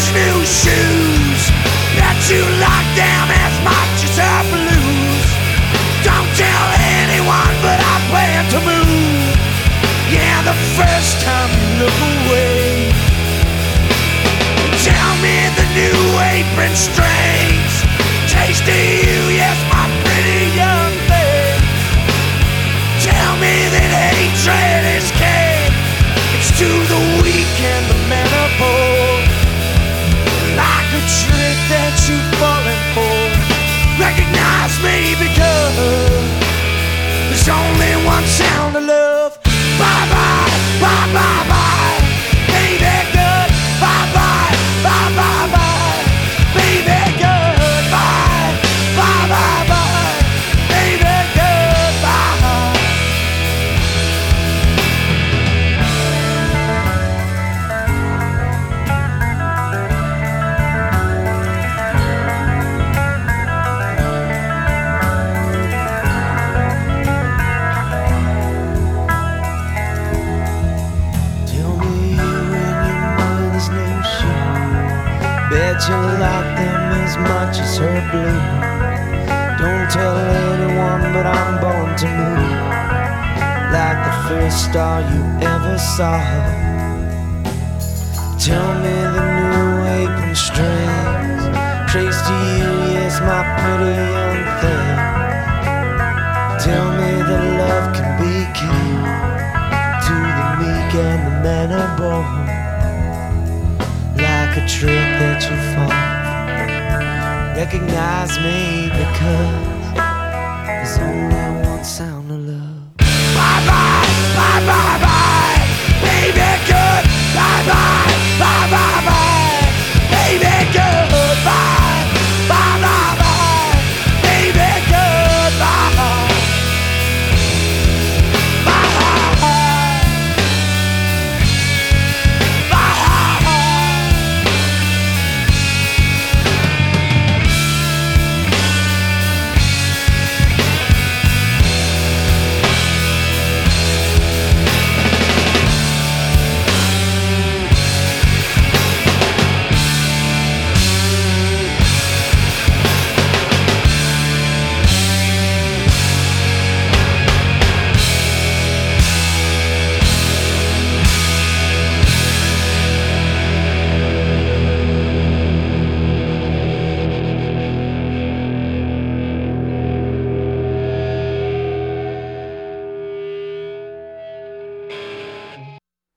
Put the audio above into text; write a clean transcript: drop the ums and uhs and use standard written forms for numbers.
new shoes that you lock down as much as her blues. Don't tell anyone, but I plan to move. Yeah, the first time you look away. Tell me the new apron strings taste of you, yes, my pretty young thing. Tell me that hatred is king. It's to the weak and the men are poor. Like a trick that you've fallen for. Recognize me because there's only one sound of love. Bye bye, bye bye bye, baby good. Bye bye, bye bye bye, baby good. Bye, bye bye bye, baby good. Bye. Bet you like them as much as her blue. Don't tell anyone, but I'm born to move. Like the first star you ever saw. Tell me the new apron strings traced to you, yes, my pretty young thing. Tell me that love can be king. To the meek and the men are born. Like a trick that you fall. Recognize me because there's only